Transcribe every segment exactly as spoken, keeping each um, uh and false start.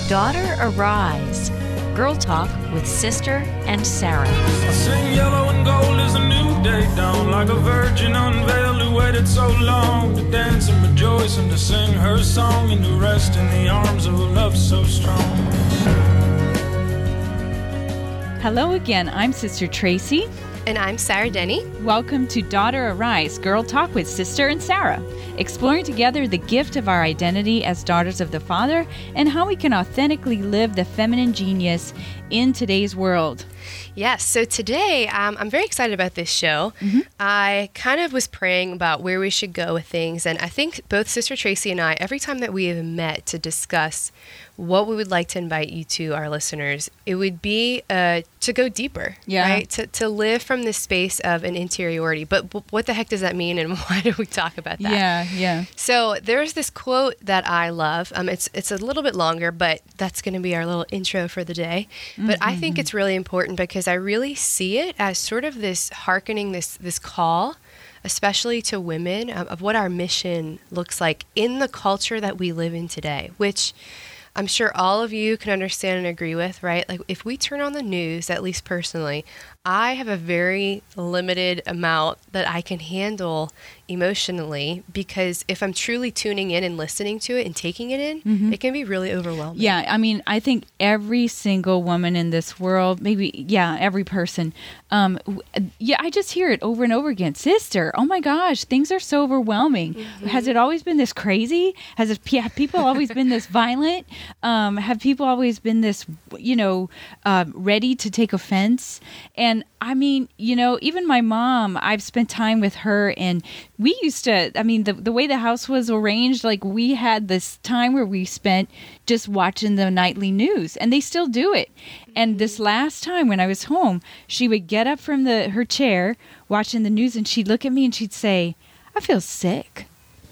Daughter Arise, Girl Talk with Sister and Sarah. I sing yellow and gold as a new day dawn, like a virgin unveiled who waited so long to dance and rejoice and to sing her song and to rest in the arms of a love so strong. Hello again, I'm Sister Tracy. And I'm Sarah Denny. Welcome to Daughter Arise, Girl Talk with Sister and Sarah, exploring together the gift of our identity as daughters of the Father and how we can authentically live the feminine genius in today's world. Yes, so today um, I'm very excited about this show. Mm-hmm. I kind of was praying about where we should go with things, and I think both Sister Tracy and I, every time that we have met to discuss what we would like to invite you to, our listeners, it would be uh, to go deeper, yeah. right? To, to live from this space of an interiority. But, but what the heck does that mean, and why do we talk about that? Yeah, yeah. So there's this quote that I love. Um, it's it's a little bit longer, but that's going to be our little intro for the day. Mm-hmm. But I think it's really important because I really see it as sort of this hearkening, this this call, especially to women, um, of what our mission looks like in the culture that we live in today, which I'm sure all of you can understand and agree with, right? Like if we turn on the news, at least personally, I have a very limited amount that I can handle emotionally, because if I'm truly tuning in and listening to it and taking it in, mm-hmm. it can be really overwhelming. Yeah, I mean, I think every single woman in this world, maybe, yeah, every person, um, yeah, I just hear it over and over again. Sister, oh my gosh, things are so overwhelming. Mm-hmm. Has it always been this crazy? Has it, have people always been this violent? Um, have people always been this, you know, uh, ready to take offense? And I mean, you know, even my mom, I've spent time with her, and we used to, I mean, the the way the house was arranged, like we had this time where we spent just watching the nightly news, and they still do it. And this last time when I was home, she would get up from the her chair watching the news, and she'd look at me and she'd say, I feel sick.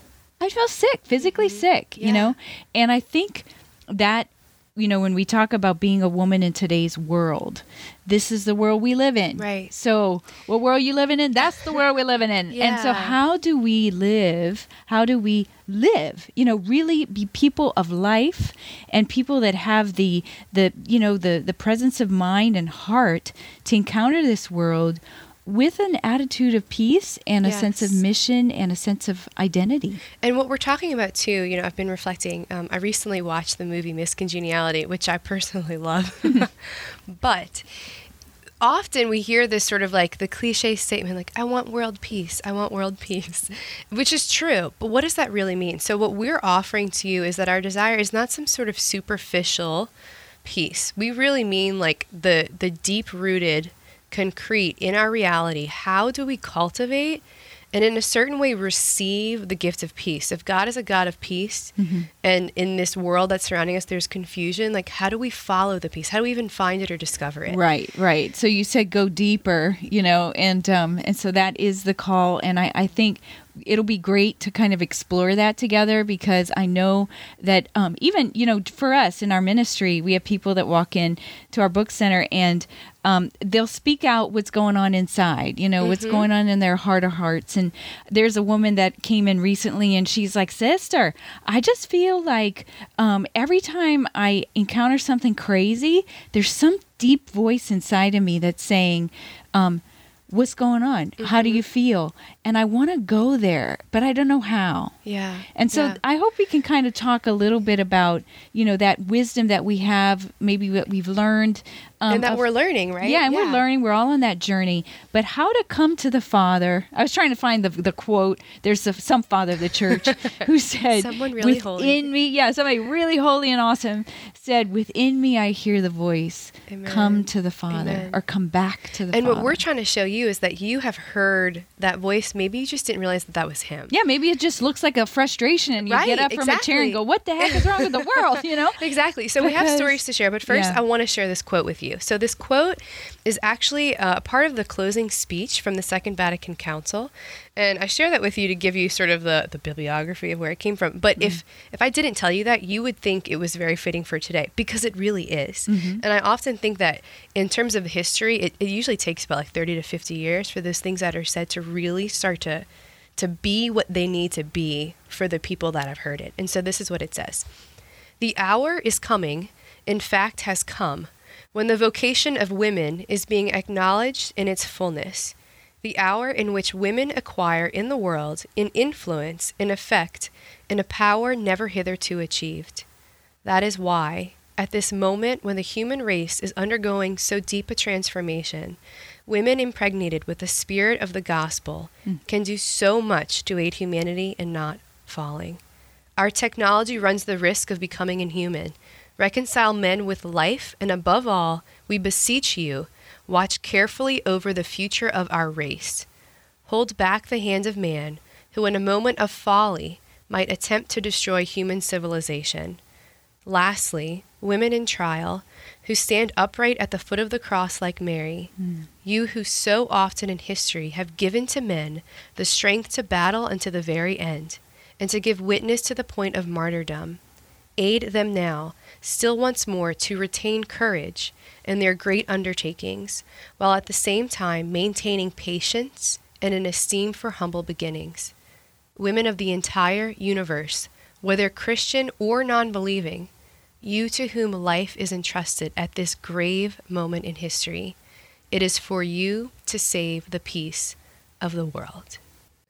I feel sick, physically mm-hmm. sick, yeah. you know? And I think that, you know, when we talk about being a woman in today's world, this is the world we live in. Right. So what world you living in? That's the world we're living in. Yeah. And so how do we live? How do we live? You know, really be people of life and people that have the, the you know, the, the presence of mind and heart to encounter this world with an attitude of peace and a yes. sense of mission and a sense of identity. And what we're talking about too, you know, I've been reflecting, um, I recently watched the movie Miss Congeniality, which I personally love. But often we hear this sort of like the cliche statement, like, I want world peace, I want world peace, which is true. But what does that really mean? So what we're offering to you is that our desire is not some sort of superficial peace. We really mean like the the deep-rooted, concrete in our reality. How do we cultivate and in a certain way receive the gift of peace? If God is a God of peace, mm-hmm. and in this world that's surrounding us there's confusion, like how do we follow the peace? How do we even find it or discover it? Right, right. So you said go deeper, you know, and um, and so that is the call. And I, I think it'll be great to kind of explore that together, because I know that um, even, you know, for us in our ministry, we have people that walk in to our book center and um, they'll speak out what's going on inside, you know, mm-hmm. what's going on in their heart of hearts. And there's a woman that came in recently and she's like, Sister, I just feel like um, every time I encounter something crazy, there's some deep voice inside of me that's saying, um, what's going on? Mm-hmm. How do you feel? And I want to go there, but I don't know how. Yeah. And so yeah. I hope we can kind of talk a little bit about, you know, that wisdom that we have, maybe what we've learned. Um, and that of, we're learning, right? Yeah, and yeah. we're learning. We're all on that journey. But how to come to the Father. I was trying to find the the quote. There's a, some father of the church who said, Someone really within holy. me, yeah, somebody really holy and awesome said, within me I hear the voice, Amen. Come to the Father. Amen. Or come back to the and Father. what we're trying to show you is that you have heard that voice. Maybe you just didn't realize that that was him. Yeah, maybe it just looks like a frustration and you right, get up from exactly. a chair and go, what the heck is wrong with the world, you know? Exactly. So because, we have stories to share, but first yeah. I want to share this quote with you. So this quote is actually uh, part of the closing speech from the Second Vatican Council. And I share that with you to give you sort of the, the bibliography of where it came from. But mm-hmm. if, if I didn't tell you that, you would think it was very fitting for today, because it really is. Mm-hmm. And I often think that in terms of history, it, it usually takes about like thirty to fifty years for those things that are said to really start to to be what they need to be for the people that have heard it. And so this is what it says. The hour is coming in fact, has come, when the vocation of women is being acknowledged in its fullness, the hour in which women acquire in the world an influence, an effect, and a power never hitherto achieved. That is why, at this moment when the human race is undergoing so deep a transformation, women impregnated with the spirit of the gospel mm. can do so much to aid humanity in not falling. Our technology runs the risk of becoming inhuman. Reconcile men with life, and above all, we beseech you, watch carefully over the future of our race. Hold back the hand of man, who in a moment of folly might attempt to destroy human civilization. Lastly, women in trial, who stand upright at the foot of the cross like Mary, mm. you who so often in history have given to men the strength to battle unto the very end, and to give witness to the point of martyrdom. Aid them now, still once more, to retain courage in their great undertakings, while at the same time maintaining patience and an esteem for humble beginnings. Women of the entire universe, whether Christian or non-believing, you to whom life is entrusted at this grave moment in history, it is for you to save the peace of the world.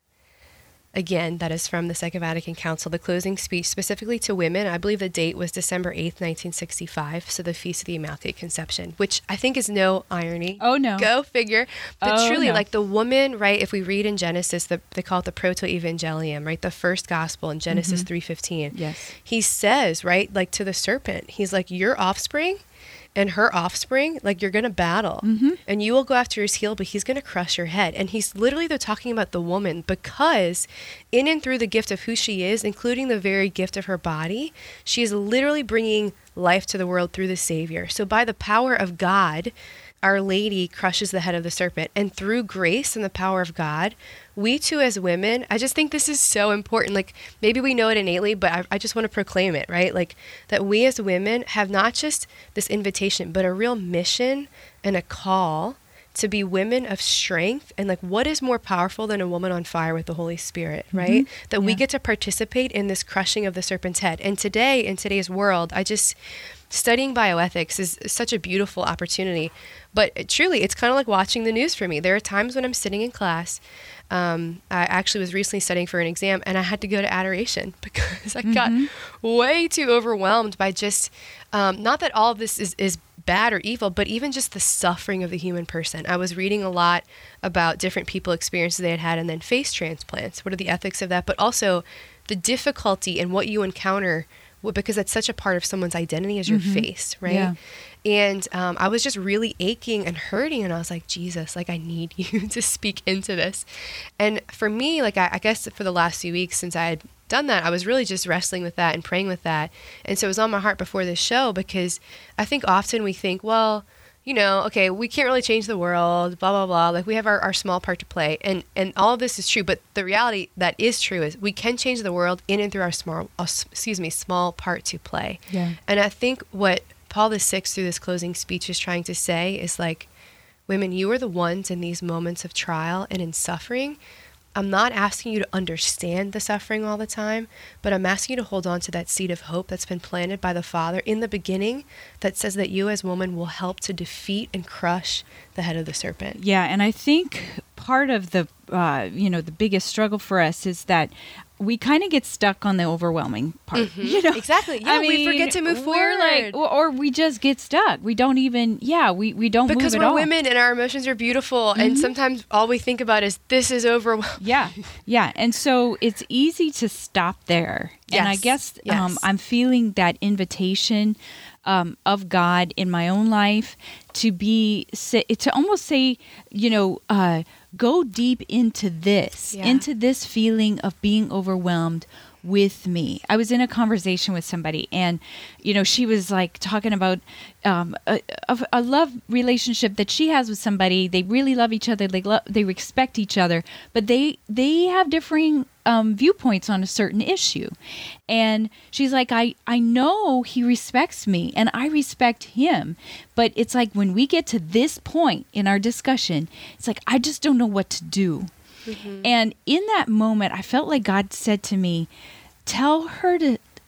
Again, that is from the Second Vatican Council, the closing speech specifically to women. I believe the date was December eighth, nineteen sixty-five, so the Feast of the Immaculate Conception, which I think is no irony. Oh, no. Go figure. But oh, truly, no. like the woman, right, if we read in Genesis, the, they call it the proto-evangelium, right, the first gospel in Genesis mm-hmm. three fifteen. Yes. He says, right, like to the serpent, he's like, your offspring and her offspring, like you're going to battle mm-hmm. and you will go after his heel, but he's going to crush your head. And he's literally, they're talking about the woman because in and through the gift of who she is, including the very gift of her body, she is literally bringing life to the world through the Savior. So by the power of God, Our Lady crushes the head of the serpent. And through grace and the power of God, we too as women, I just think this is so important. Like maybe we know it innately, but I, I just want to proclaim it, right? Like that we as women have not just this invitation, but a real mission and a call to be women of strength. And like, what is more powerful than a woman on fire with the Holy Spirit, right? Mm-hmm. That yeah. we get to participate in this crushing of the serpent's head. And today, in today's world, I just, studying bioethics is such a beautiful opportunity. But truly, it's kind of like watching the news for me. There are times when I'm sitting in class. Um, I actually was recently studying for an exam, and I had to go to adoration because I mm-hmm. got way too overwhelmed by just, um, not that all of this is, is bad or evil, but even just the suffering of the human person. I was reading a lot about different people experiences they had had, and then face transplants. What are the ethics of that? But also the difficulty in what you encounter, because that's such a part of someone's identity is your mm-hmm. face, right? Yeah. And um, I was just really aching and hurting, and I was like, Jesus, like I need you to speak into this. And for me, like I, I guess for the last few weeks since I had done that, I was really just wrestling with that and praying with that. And so it was on my heart before this show, because I think often we think, well, you know, okay, we can't really change the world, blah, blah, blah. Like we have our, our small part to play. And, and all of this is true. But the reality that is true is we can change the world in and through our small, uh, excuse me, small part to play. Yeah. And I think what Paul the Sixth through this closing speech is trying to say is like, women, you are the ones in these moments of trial and in suffering. I'm not asking you to understand the suffering all the time, but I'm asking you to hold on to that seed of hope that's been planted by the Father in the beginning that says that you as women will help to defeat and crush the head of the serpent. Yeah, and I think part of the, uh, you know, the biggest struggle for us is that we kind of get stuck on the overwhelming part. Mm-hmm. You know, exactly. Yeah, I we mean, forget to move we're forward, like, or, or we just get stuck. We don't even. Yeah, we, we don't because move at we're all. women and our emotions are beautiful, mm-hmm. and sometimes all we think about is this is overwhelming. Yeah, yeah, and so it's easy to stop there. Yes. And I guess yes. um, I'm feeling that invitation um, of God in my own life to be to almost say, you know. Uh, Go deep into this, yeah. into this feeling of being overwhelmed with me. I was in a conversation with somebody, and, you know, she was like talking about um, a, a, a love relationship that she has with somebody. They really love each other. They love, they respect each other, but they they have differing um, viewpoints on a certain issue. And she's like, I, I know he respects me and I respect him, but it's like when we get to this point in our discussion, it's like, I just don't know what to do. Mm-hmm. And in that moment, I felt like God said to me, tell her to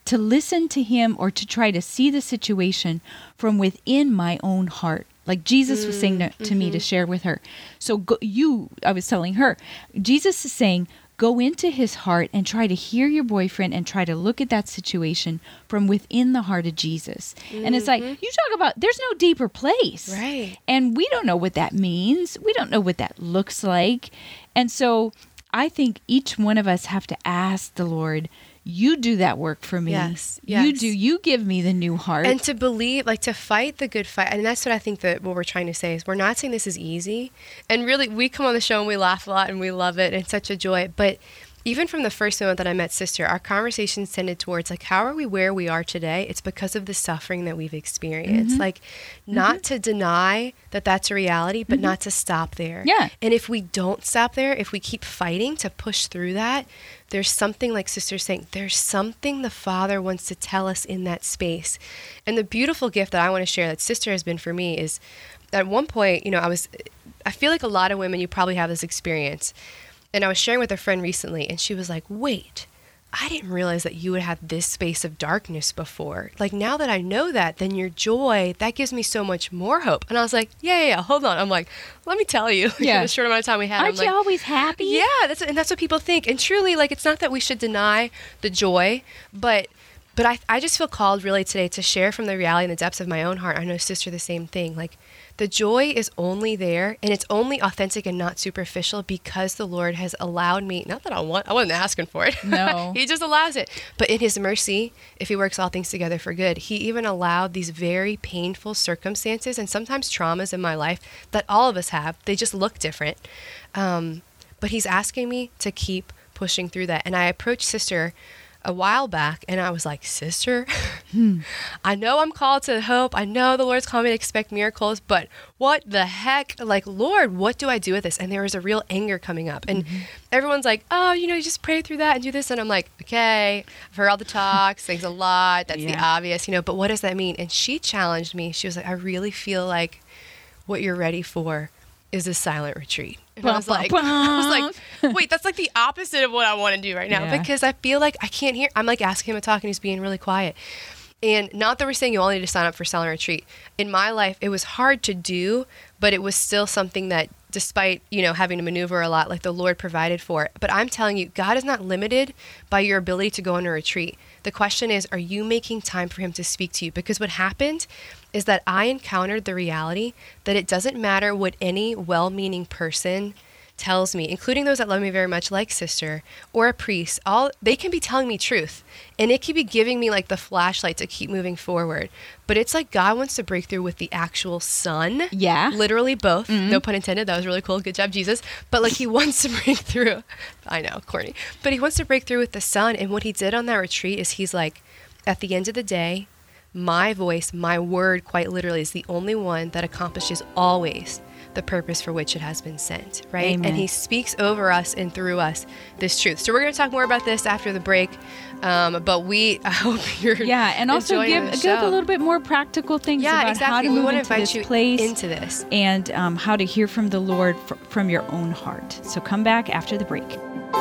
to listen to him or to try to see the situation from within my own heart. Like Jesus was saying to, to mm-hmm. me to share with her. So go, you, I was telling her, Jesus is saying, go into his heart and try to hear your boyfriend and try to look at that situation from within the heart of Jesus. Mm-hmm. And it's like, you talk about, there's no deeper place. Right. And we don't know what that means. We don't know what that looks like. And so I think each one of us have to ask the Lord, you do that work for me. Yes, yes. You do. You give me the new heart. And to believe, like to fight the good fight. And that's what I think that what we're trying to say is we're not saying this is easy. And really, we come on the show and we laugh a lot and we love it. And it's such a joy. But even from the first moment that I met Sister, our conversations tended towards like, how are we where we are today? It's because of the suffering that we've experienced. Mm-hmm. Like not mm-hmm. to deny that that's a reality, but mm-hmm. not to stop there. Yeah. And if we don't stop there, if we keep fighting to push through that, there's something, like Sister's saying, there's something the Father wants to tell us in that space. And the beautiful gift that I want to share that Sister has been for me is at one point, you know, I was, I feel like a lot of women, you probably have this experience. And I was sharing with a friend recently, and she was like, wait, I didn't realize that you would have this space of darkness before. Like, now that I know that, then your joy, that gives me so much more hope. And I was like, yeah, yeah, yeah, hold on. I'm like, let me tell you. Yeah. In the short amount of time we had. Aren't I'm you like, always happy? Yeah, that's and that's what people think. And truly, like, it's not that we should deny the joy, but but I, I just feel called really today to share from the reality and the depths of my own heart. I know Sister the same thing. Like, the joy is only there, and it's only authentic and not superficial because the Lord has allowed me, not that I want, I wasn't asking for it. No. He just allows it. But in his mercy, if he works all things together for good, he even allowed these very painful circumstances and sometimes traumas in my life that all of us have. They just look different. Um, but he's asking me to keep pushing through that. And I approached Sister a while back, and I was like, Sister, hmm. I know I'm called to hope. I know the Lord's calling me to expect miracles, but what the heck? Like, Lord, what do I do with this? And there was a real anger coming up. And mm-hmm. everyone's like, oh, you know, you just pray through that and do this. And I'm like, okay, I've heard all the talks, thanks a lot. That's yeah. the obvious, you know, but what does that mean? And she challenged me. She was like, I really feel like what you're ready for is a silent retreat. And I was like, I was like, wait, that's like the opposite of what I want to do right now yeah. because I feel like I can't hear. I'm like asking him to talk and he's being really quiet. And not that we're saying you all need to sign up for silent retreat. In my life, it was hard to do, but it was still something that despite, you know, having to maneuver a lot, like the Lord provided for it. But I'm telling you, God is not limited by your ability to go on a retreat. The question is, are you making time for him to speak to you? Because what happened is that I encountered the reality that it doesn't matter what any well-meaning person tells me, including those that love me very much, like Sister or a priest, all they can be telling me truth, and it can be giving me like the flashlight to keep moving forward. But it's like God wants to break through with the actual sun. Yeah, literally both. Mm-hmm. No pun intended. That was really cool. Good job, Jesus. But like he wants to break through. I know, corny. But he wants to break through with the sun. And what he did on that retreat is he's like, at the end of the day, my voice, my word, quite literally, is the only one that accomplishes always the purpose for which it has been sent, right? Amen. And he speaks over us and through us this truth. So we're going to talk more about this after the break, um, but we, I hope you're yeah, and also give give a little bit more practical things yeah, about exactly. how to we move want into to invite this you place into this, and um, how to hear from the Lord fr- from your own heart. So come back after the break.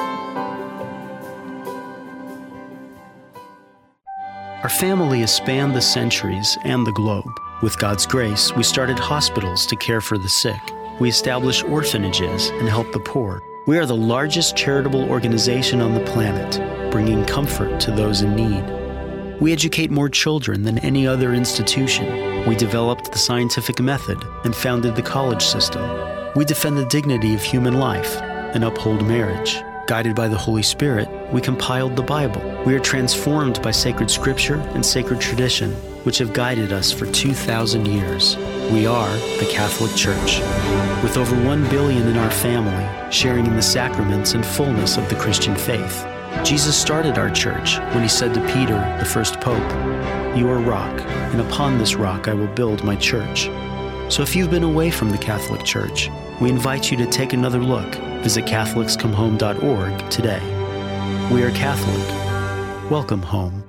Our family has spanned the centuries and the globe. With God's grace, we started hospitals to care for the sick. We established orphanages and help the poor. We are the largest charitable organization on the planet, bringing comfort to those in need. We educate more children than any other institution. We developed the scientific method and founded the college system. We defend the dignity of human life and uphold marriage. Guided by the Holy Spirit, we compiled the Bible. We are transformed by sacred scripture and sacred tradition, which have guided us for two thousand years. We are the Catholic Church. With over one billion in our family, sharing in the sacraments and fullness of the Christian faith. Jesus started our church when he said to Peter, the first pope, "You are rock, and upon this rock I will build my church." So if you've been away from the Catholic Church, we invite you to take another look. Visit Catholics Come Home dot org today. We are Catholic. Welcome home.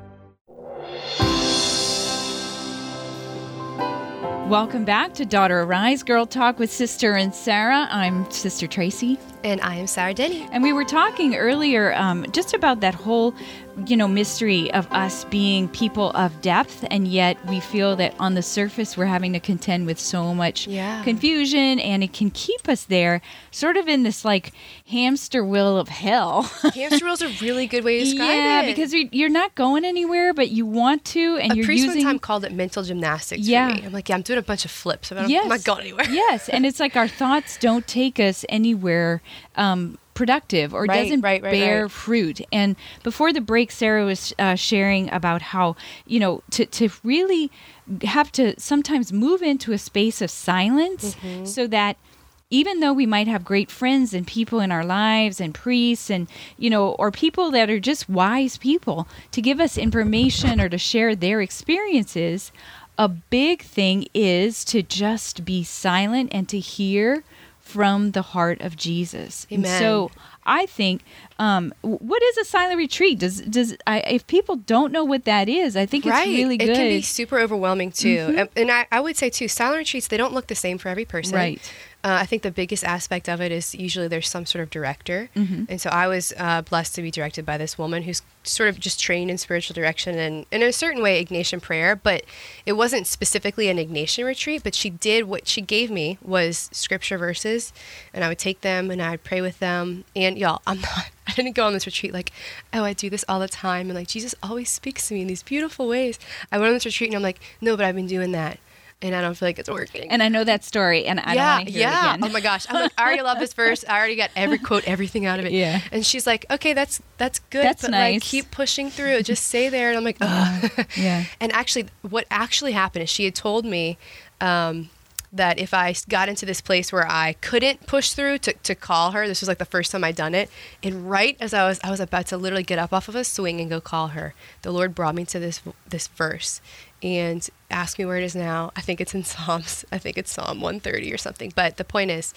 Welcome back to Daughter Arise, Girl Talk with Sister and Sarah. I'm Sister Tracy. And I am Sarah Denny. And we were talking earlier um, just about that whole you know, mystery of us being people of depth, and yet we feel that on the surface we're having to contend with so much Yeah. confusion, and it can keep us there sort of in this like hamster wheel of hell. Hamster wheel's a really good way to describe yeah, it. because we, you're not going anywhere, but you want to, and a you're priest using one time called it mental gymnastics Yeah. for me. I'm like, yeah, I'm doing a bunch of flips, but I'm, Yes. I'm not going anywhere. Yes, and it's like our thoughts don't take us anywhere um, productive or Right, doesn't right, right, bear right. fruit. And before the break, Sarah was uh, sharing about how, you know, to, to really have to sometimes move into a space of silence Mm-hmm. so that even though we might have great friends and people in our lives and priests and, you know, or people that are just wise people to give us information or to share their experiences, a big thing is to just be silent and to hear from the heart of Jesus. And Amen. so I think, um, w- what is a silent retreat? Does does I, if people don't know what that is, I think Right. it's really good. It can be super overwhelming too. And, and I, I would say too, silent retreats, they don't look the same for every person. Right. Uh, I think the biggest aspect of it is usually there's some sort of director. Mm-hmm. And so I was uh, blessed to be directed by this woman who's sort of just trained in spiritual direction and, in a certain way, Ignatian prayer. But it wasn't specifically an Ignatian retreat, but she did, what she gave me was scripture verses. And I would take them and I'd pray with them. And y'all, I'm not, I didn't go on this retreat like, oh, I do this all the time. And like, Jesus always speaks to me in these beautiful ways. I went on this retreat and I'm like, no, but I've been doing that. And I don't feel like it's working. And I know that story, and I yeah, don't want to hear yeah. it again. Oh my gosh, I'm like, I already love this verse. I already got every quote, everything out of it. Yeah. And she's like, okay, that's that's good, That's but like nice. keep pushing through. Just stay there. And I'm like, ugh. Yeah. And actually, what actually happened is she had told me um, that if I got into this place where I couldn't push through to, to call her, this was like the first time I'd done it. And right as I was I was about to literally get up off of a swing and go call her, the Lord brought me to this this verse and asked me where it is now. I think it's in Psalms. I think it's Psalm one thirty or something. But the point is,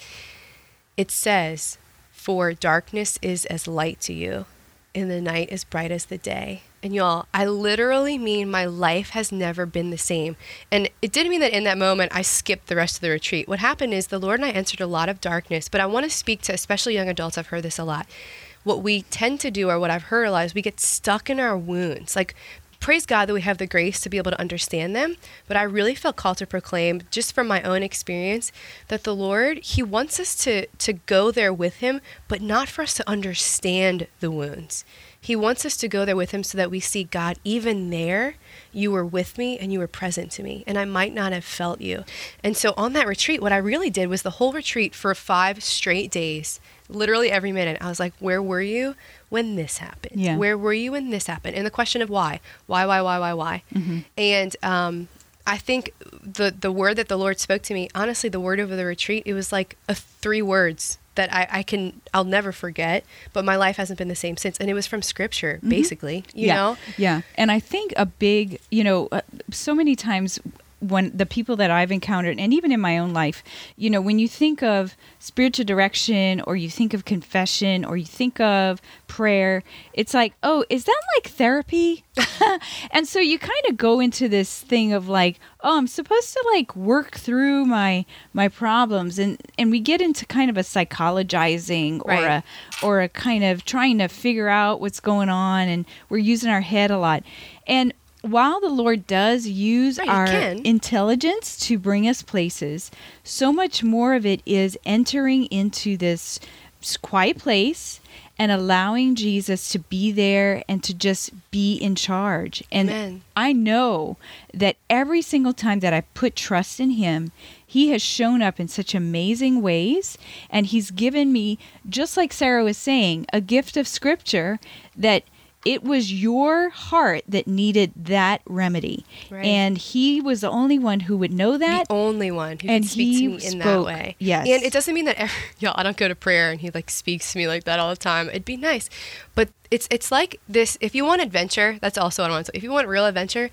it says, "For darkness is as light to you, and the night as bright as the day." And y'all, I literally mean my life has never been the same. And it didn't mean that in that moment I skipped the rest of the retreat. What happened is the Lord and I entered a lot of darkness, but I want to speak to especially young adults. I've heard this a lot. What we tend to do, or what I've heard a lot, is we get stuck in our wounds. Like, praise God that we have the grace to be able to understand them. But I really felt called to proclaim, just from my own experience, that the Lord, he wants us to, to go there with him, but not for us to understand the wounds. He wants us to go there with him so that we see, God, even there, you were with me and you were present to me, and I might not have felt you. And so on that retreat, what I really did was the whole retreat for five straight days, literally every minute, I was like, where were you when this happened? Yeah. Where were you when this happened? And the question of why, why, why, why, why, why? Mm-hmm. And um, I think the the word that the Lord spoke to me, honestly, the word over the retreat, it was like a three words that I, I can, I'll never forget, but my life hasn't been the same since. And it was from scripture, basically, you yeah. know? Yeah. And I think a big, you know, uh, so many times when the people that I've encountered, and even in my own life, you know, when you think of spiritual direction, or you think of confession, or you think of prayer, it's like, oh, is that like therapy? And so you kind of go into this thing of like, oh, I'm supposed to like work through my my problems, and and we get into kind of a psychologizing or Right. a or a kind of trying to figure out what's going on, and we're using our head a lot. And while the Lord does use Right, he our can. intelligence to bring us places, so much more of it is entering into this s- quiet place and allowing Jesus to be there and to just be in charge. And Amen. I know that every single time that I put trust in him, he has shown up in such amazing ways, and he's given me, just like Sarah was saying, a gift of scripture that it was your heart that needed that remedy. Right. And he was the only one who would know that. The only one who And can speak he to me in that spoke, way. yes. And it doesn't mean that every, y'all, I don't go to prayer and he like speaks to me like that all the time. It'd be nice. But it's it's like this, if you want adventure, that's also what I want to say. If you want real adventure,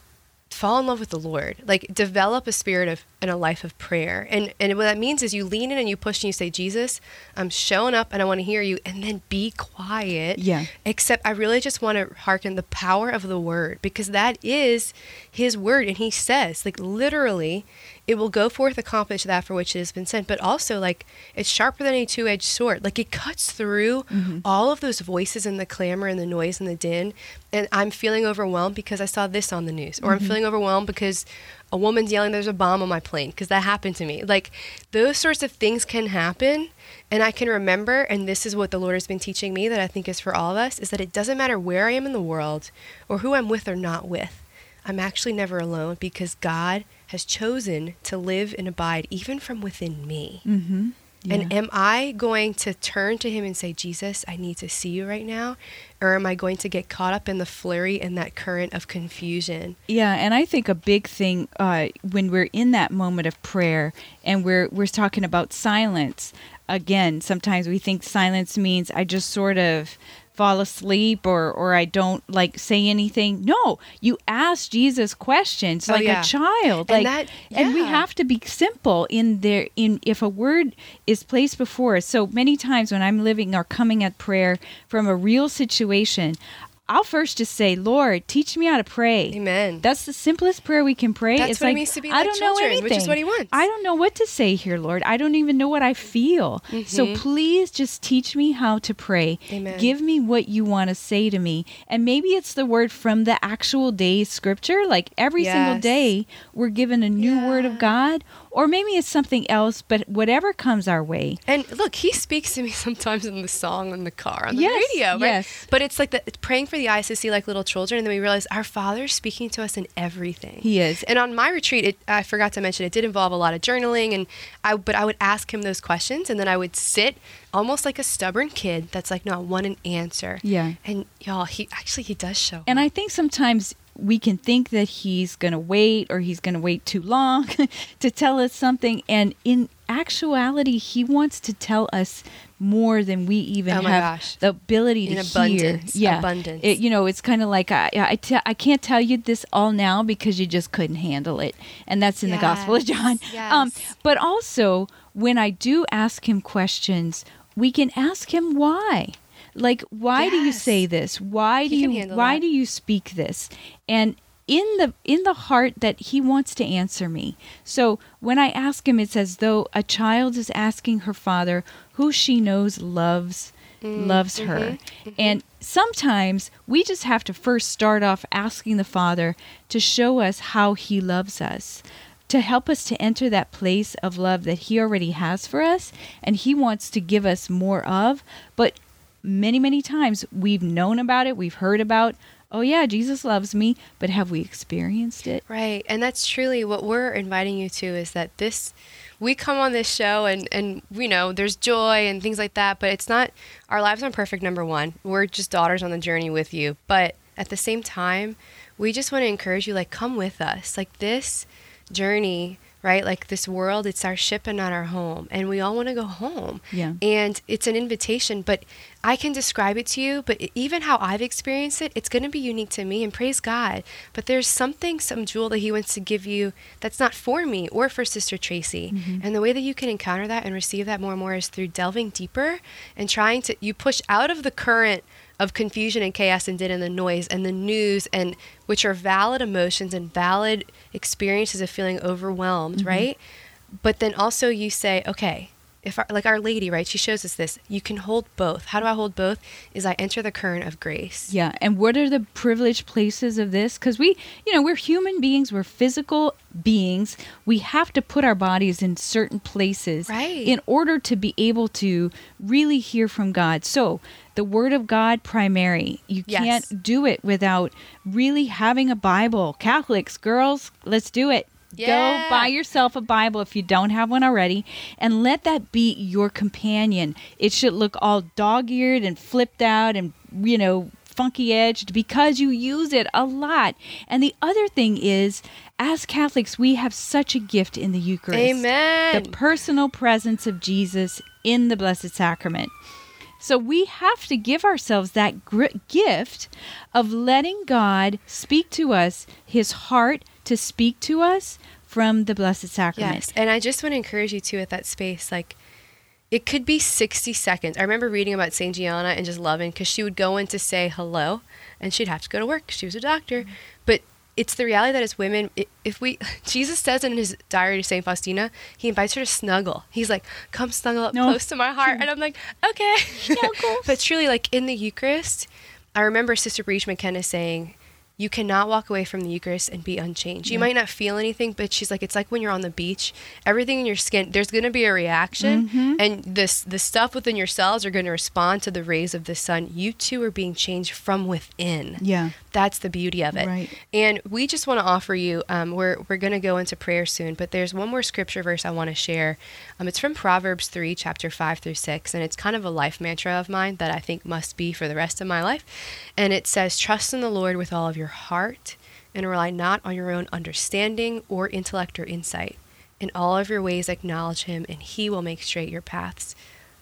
fall in love with the Lord. Like, develop a spirit of and a life of prayer. And and what that means is you lean in and you push and you say, Jesus, I'm showing up and I want to hear you, and then be quiet. Yeah. Except I really just want to hearken the power of the word, because that is his word. And he says, like, literally, it will go forth, accomplish that for which it has been sent. But also, like, it's sharper than a two-edged sword. Like, it cuts through Mm-hmm. all of those voices and the clamor and the noise and the din. and I'm feeling overwhelmed because I saw this on the news, or mm-hmm. I'm feeling overwhelmed because a woman's yelling there's a bomb on my plane, because that happened to me. Like, those sorts of things can happen, and I can remember, and this is what the Lord has been teaching me that I think is for all of us, is that it doesn't matter where I am in the world or who I'm with or not with. I'm actually never alone, because God has chosen to live and abide even from within me. Mm-hmm. Yeah. And am I going to turn to him and say, Jesus, I need to see you right now? Or am I going to get caught up in the flurry and that current of confusion? Yeah, and I think a big thing uh, when we're in that moment of prayer and we're we're talking about silence, again, sometimes we think silence means I just sort of fall asleep or or I don't like say anything. No, you ask Jesus questions oh, like yeah. a child. And like that, yeah. and we have to be simple in there in if a word is placed before us. So many times when I'm living or coming at prayer from a real situation, I'll first just say, Lord, teach me how to pray. Amen. That's the simplest prayer we can pray. That's it's what like, it means to be I like don't children, know anything. which is what he wants. I don't know what to say here, Lord. I don't even know what I feel. Mm-hmm. So please just teach me how to pray. Amen. Give me what you want to say to me. And maybe it's the word from the actual day's scripture. Like every yes. single day, we're given a new yeah. word of God. Or maybe it's something else, but whatever comes our way. And look, he speaks to me sometimes in the song in the car, on the yes, radio, right? Yes. But it's like the, it's praying for the eyes to see like little children, and then we realize our Father is speaking to us in everything. He is. And on my retreat, it, I forgot to mention, it did involve a lot of journaling, and I but I would ask him those questions, and then I would sit almost like a stubborn kid that's like, no, I want an answer. Yeah. And y'all, he actually he does show. And I think sometimes we can think that he's going to wait or he's going to wait too long to tell us something. And in actuality, he wants to tell us more than we even oh my have gosh. the ability in to abundance, hear. Yeah. Abundance. It, you know, it's kind of like, I, I, te- I can't tell you this all now because you just couldn't handle it. And that's in yes. the Gospel of John. Yes. Um, but also, when I do ask him questions, we can ask him why. Like, why yes. do you say this? Why do He can you handle why that. do you speak this? And in the in the heart that he wants to answer me. So when I ask him, it's as though a child is asking her father who she knows loves mm, loves mm-hmm, her. Mm-hmm. And sometimes we just have to first start off asking the Father to show us how he loves us, to help us to enter that place of love that he already has for us and he wants to give us more of. But many, many times we've known about it, we've heard about, oh yeah, Jesus loves me, but have we experienced it? Right. And that's truly what we're inviting you to, is that this, we come on this show and, and you know, there's joy and things like that, but it's not, our lives aren't perfect, number one. We're just daughters on the journey with you. But at the same time, we just want to encourage you, like, come with us. Like, this journey, right? Like, this world, it's our ship and not our home. And we all want to go home. Yeah. And it's an invitation, but I can describe it to you, but even how I've experienced it, it's going to be unique to me, and praise God. But there's something, some jewel that he wants to give you that's not for me or for Sister Tracy. Mm-hmm. And the way that you can encounter that and receive that more and more is through delving deeper and trying to, you push out of the current of confusion and chaos and din and the noise and the news, and which are valid emotions and valid experiences of feeling overwhelmed, mm-hmm. right? But then also you say, okay, if our, like Our Lady, right? She shows us this. You can hold both. How do I hold both? Is I enter the current of grace. Yeah. And what are the privileged places of this? Because we, you know, we're human beings. We're physical beings. We have to put our bodies in certain places right. in order to be able to really hear from God. So the Word of God primary. You yes. can't do it without really having a Bible. Catholics, girls, let's do it. Yeah. Go buy yourself a Bible if you don't have one already, and let that be your companion. It should look all dog-eared and flipped out and, you know, funky-edged because you use it a lot. And the other thing is, as Catholics, we have such a gift in the Eucharist. Amen. The personal presence of Jesus in the Blessed Sacrament. So we have to give ourselves that gr- gift of letting God speak to us, his heart to speak to us from the Blessed Sacrament. Yes, and I just want to encourage you too at that space, like, it could be sixty seconds. I remember reading about Saint Gianna and just loving, because she would go in to say hello, and she'd have to go to work. She was a doctor. Mm-hmm. But it's the reality that as women, if we, Jesus says in his diary to Saint Faustina, he invites her to snuggle. He's like, come snuggle up no. close to my heart. And I'm like, okay. Snuggle. But truly, like, in the Eucharist, I remember Sister Breach McKenna saying, you cannot walk away from the Eucharist and be unchanged. You yeah. might not feel anything, but she's like, it's like when you're on the beach, everything in your skin, there's going to be a reaction, mm-hmm. and this the stuff within your cells are going to respond to the rays of the sun. You too are being changed from within. Yeah. That's the beauty of it. Right. And we just want to offer you, um, we're, we're going to go into prayer soon, but there's one more scripture verse I want to share. Um, it's from Proverbs three, chapter five through six, and it's kind of a life mantra of mine that I think must be for the rest of my life. And it says, trust in the Lord with all of your heart and rely not on your own understanding or intellect or insight. In all of your ways acknowledge him, and he will make straight your paths.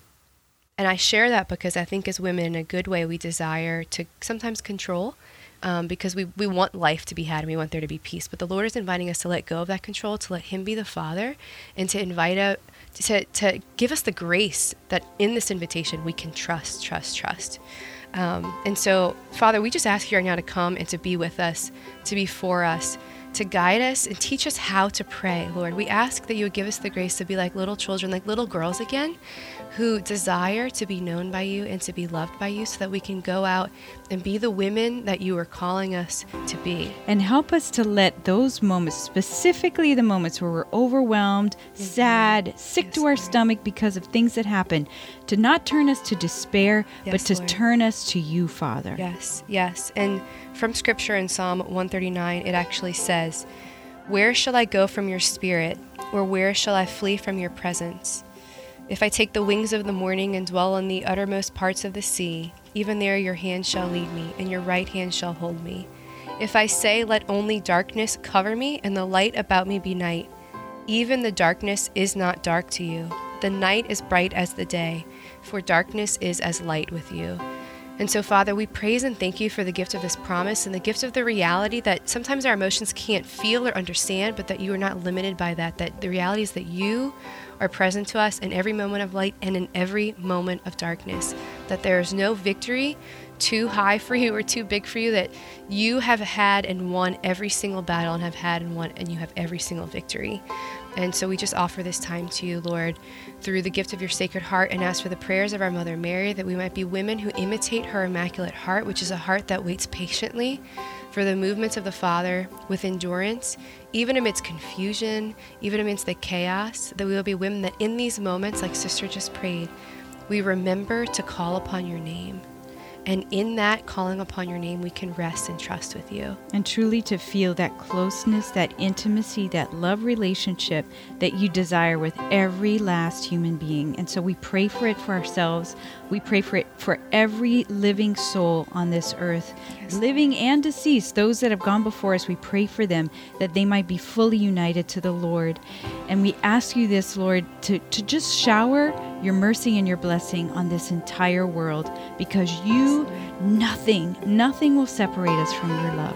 And I share that because I think as women, in a good way, we desire to sometimes control, um, because we, we want life to be had and we want there to be peace. But the Lord is inviting us to let go of that control, to let him be the Father, and to invite us, to, to give us the grace that in this invitation we can trust, trust, trust. Um, and so, Father, we just ask you right now to come and to be with us, to be for us, to guide us and teach us how to pray, Lord. We ask that you would give us the grace to be like little children, like little girls again, who desire to be known by you and to be loved by you, so that we can go out and be the women that you are calling us to be. And help us to let those moments, specifically the moments where we're overwhelmed, mm-hmm. sad, sick yes, to our Lord. stomach because of things that happen, to not turn us to despair, yes, but to Lord. turn us to you, Father. Yes, yes. And from Scripture in Psalm one thirty-nine, it actually says, where shall I go from your spirit, or where shall I flee from your presence? If I take the wings of the morning and dwell in the uttermost parts of the sea, even there your hand shall lead me, and your right hand shall hold me. If I say, let only darkness cover me, and the light about me be night, even the darkness is not dark to you. The night is bright as the day, for darkness is as light with you. And so, Father, we praise and thank you for the gift of this promise and the gift of the reality that sometimes our emotions can't feel or understand, but that you are not limited by that, that the reality is that you are present to us in every moment of light and in every moment of darkness, that there is no victory too high for you or too big for you, that you have had and won every single battle and have had and won, and you have every single victory. And so we just offer this time to you, Lord, through the gift of your Sacred Heart, and ask for the prayers of our Mother Mary, that we might be women who imitate her Immaculate Heart, which is a heart that waits patiently for the movements of the Father with endurance, even amidst confusion, even amidst the chaos, that we will be women that in these moments, like Sister just prayed, we remember to call upon your name. And in that calling upon your name, we can rest and trust with you. And truly to feel that closeness, that intimacy, that love relationship that you desire with every last human being. And so we pray for it for ourselves. We pray for it for every living soul on this earth, yes. living and deceased, those that have gone before us. We pray for them that they might be fully united to the Lord. And we ask you this, Lord, to, to just shower your mercy and your blessing on this entire world, because you, nothing, nothing will separate us from your love.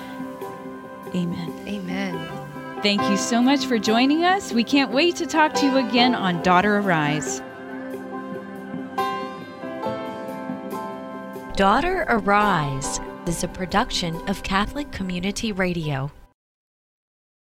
Amen. Amen. Thank you so much for joining us. We can't wait to talk to you again on Daughter Arise. Daughter Arise is a production of Catholic Community Radio.